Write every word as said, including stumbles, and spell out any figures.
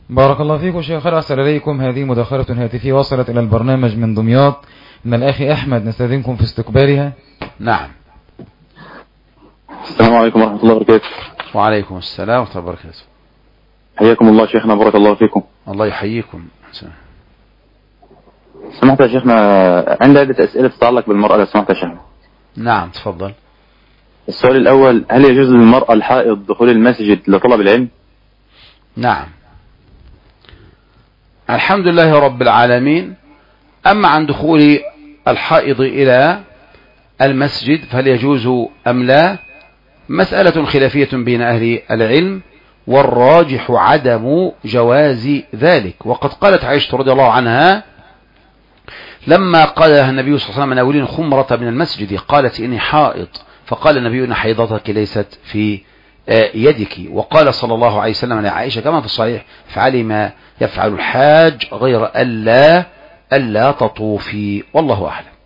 بارك الله فيكم شيخ. أرسل إليكم هذه مداخلة هاتفية وصلت إلى البرنامج من دمياط من الأخ أحمد، نستأذنكم في استقبالها. نعم. السلام عليكم ورحمة الله وبركاته. وعليكم السلام ورحمة الله وبركاته. حياكم الله شيخنا، بارك الله فيكم. الله يحييكم. سمحت يا شيخنا، عندي عدة أسئلة تتعلق بالمرأة لو سمحت يا شيخنا. نعم تفضل. السؤال الأول، هل يجوز للمرأة الحائض دخول المسجد لطلب العلم؟ نعم. الحمد لله رب العالمين. أما عن دخول الحائض إلى المسجد فهل يجوز أم لا، مسألة خلافية بين أهل العلم، والراجح عدم جواز ذلك. وقد قالت عائشة رضي الله عنها لما قال لها النبي صلى الله عليه وسلم: ناولين خمرة من المسجد، قالت إني حائض، فقال النبي: إن حيضتك ليست في يدك. وقال صلى الله عليه وسلم لعائشة كما في الصحيح: افعلي ما يفعل الحاج غير ألا ألا تطوفي. والله أعلم.